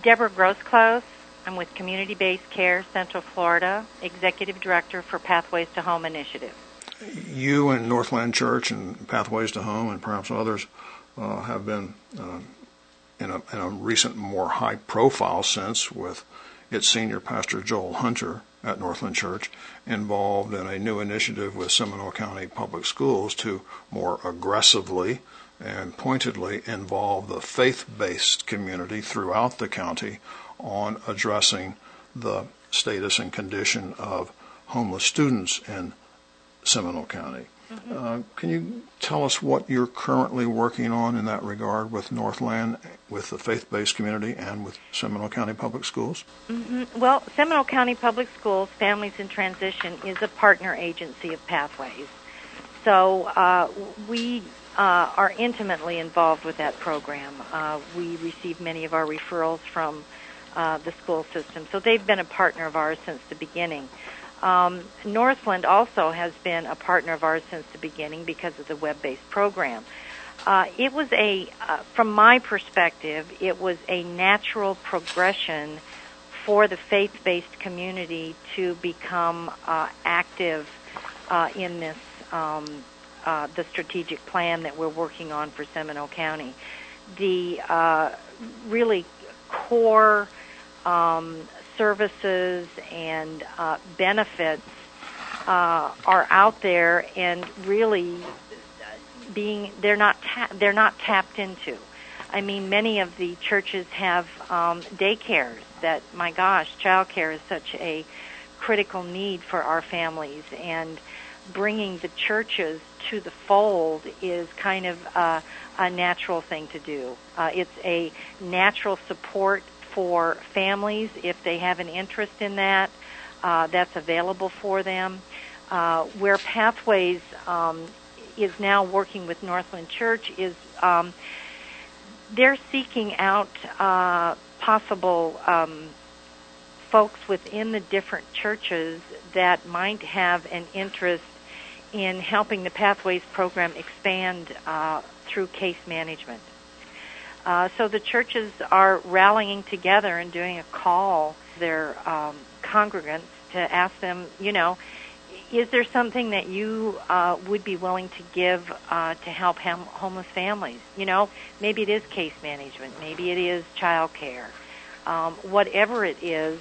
Deborah Grosclose. I'm with Community Based Care Central Florida, Executive Director for Pathways to Home Initiative. You and Northland Church and Pathways to Home and perhaps others have been, in a recent, more high-profile sense, with its senior pastor Joel Hunter at Northland Church, involved in a new initiative with Seminole County Public Schools to more aggressively and pointedly involve the faith-based community throughout the county on addressing the status and condition of homeless students in Seminole County. Can you tell us what you're currently working on in that regard with Northland, with the faith-based community, and with Seminole County Public Schools? Well, Seminole County Public Schools, Families in Transition, is a partner agency of Pathways. So we are intimately involved with that program. We receive many of our referrals from the school system. So they've been a partner of ours since the beginning. Northland also has been a partner of ours since the beginning because of the web-based program. It was from my perspective, it was a natural progression for the faith-based community to become active in this, the strategic plan that we're working on for Seminole County. The really core services and benefits are out there, and really they're not tapped into. I mean, many of the churches have daycares that, my gosh, childcare is such a critical need for our families, and bringing the churches to the fold is kind of a natural thing to do. It's a natural support for families if they have an interest in that. That's available for them. Where Pathways is now working with Northland Church is they're seeking out possible folks within the different churches that might have an interest in helping the Pathways program expand through case management. So the churches are rallying together and doing a call to their congregants to ask them, is there something that you would be willing to give to help homeless families? Maybe it is case management. Maybe it is child care. Whatever it is,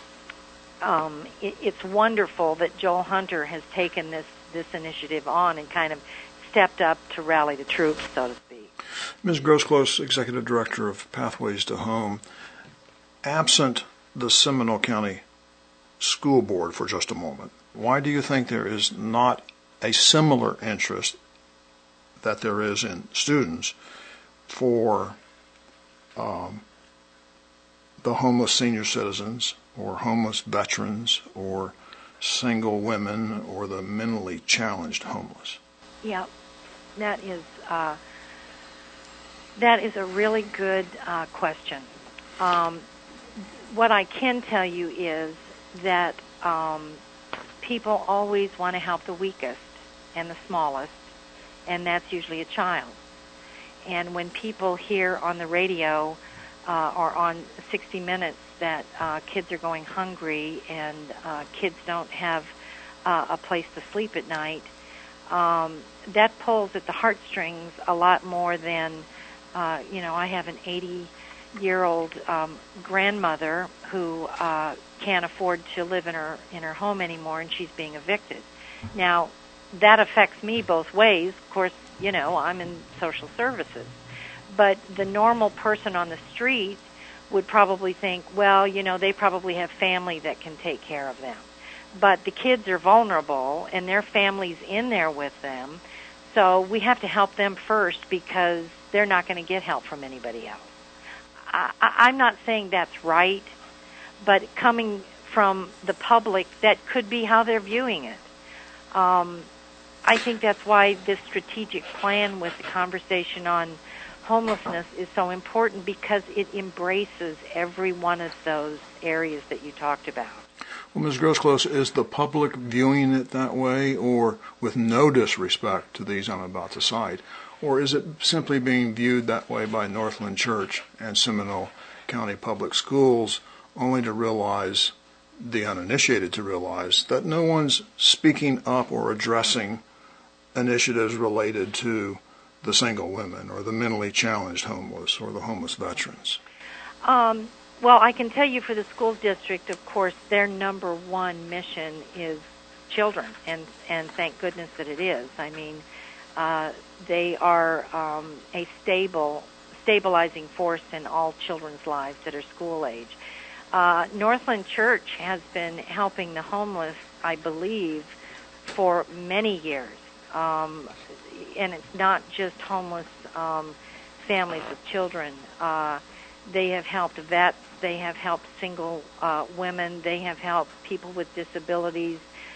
it's wonderful that Joel Hunter has taken this initiative on and kind of stepped up to rally the troops, so to speak. Ms. Grosclose, Executive Director of Pathways to Home, absent the Seminole County School Board for just a moment, why do you think there is not a similar interest that there is in students for the homeless senior citizens or homeless veterans or single women or the mentally challenged homeless? Yeah, that is a really good question. What I can tell you is that people always want to help the weakest and the smallest, and that's usually a child. And when people hear on the radio or on 60 Minutes that kids are going hungry and kids don't have a place to sleep at night, that pulls at the heartstrings a lot more than, I have an 80-year-old grandmother who can't afford to live in her home anymore, and she's being evicted. Now, that affects me both ways. Of course, I'm in social services. But the normal person on the street would probably think, well, they probably have family that can take care of them. But the kids are vulnerable, and their family's in there with them. So we have to help them first because they're not going to get help from anybody else. I'm not saying that's right, but coming from the public, that could be how they're viewing it. I think that's why this strategic plan with the conversation on homelessness is so important, because it embraces every one of those areas that you talked about. Well, Ms. Grosclose, is the public viewing it that way, or with no disrespect to these I'm about to cite, or is it simply being viewed that way by Northland Church and Seminole County Public Schools, only to realize, the uninitiated to realize, that no one's speaking up or addressing initiatives related to the single women or the mentally challenged homeless or the homeless veterans? Well, I can tell you for the school district, of course, their number one mission is children, and thank goodness that it is. I mean, they are a stabilizing force in all children's lives that are school age. Northland Church has been helping the homeless, I believe, for many years. And it's not just homeless families with children. They have helped vets. They have helped single women. They have helped people with disabilities.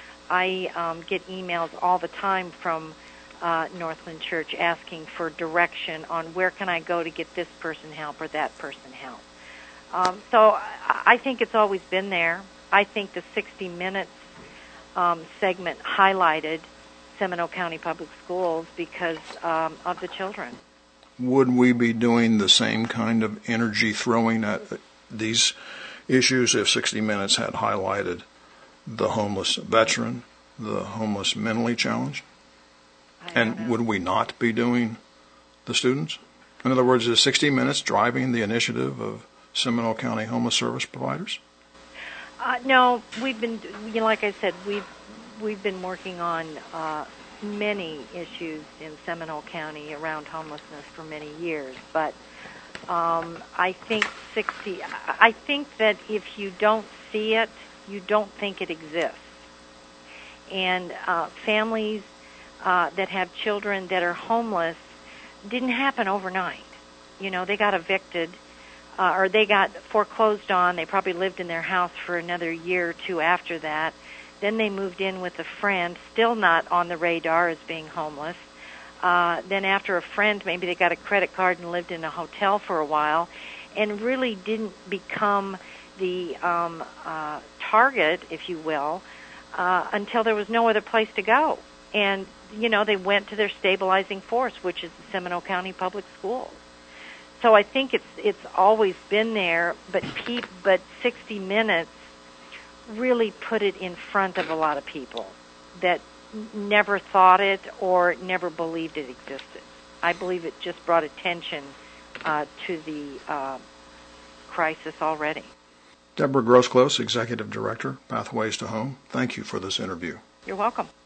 I get emails all the time from Northland Church asking for direction on where can I go to get this person help or that person help. So I think it's always been there. I think the 60 Minutes segment highlighted Seminole County Public Schools because of the children. Would we be doing the same kind of energy throwing at these issues if 60 Minutes had highlighted the homeless veteran, the homeless mentally challenged? And would we not be doing the students? In other words, is 60 Minutes driving the initiative of Seminole County homeless service providers? No, we've been, like I said, we've been working on many issues in Seminole County around homelessness for many years. But I think that if you don't see it, you don't think it exists. And families that have children that are homeless didn't happen overnight. They got evicted or they got foreclosed on. They probably lived in their house for another year or two after that. Then they moved in with a friend, still not on the radar as being homeless. Then after a friend, maybe they got a credit card and lived in a hotel for a while and really didn't become the target, if you will, until there was no other place to go. And, they went to their stabilizing force, which is the Seminole County Public Schools. So I think it's always been there, but 60 Minutes really put it in front of a lot of people that never thought it or never believed it existed. I believe it just brought attention to the crisis already. Deborah Grosclose, Executive Director, Pathways to Home, thank you for this interview. You're welcome.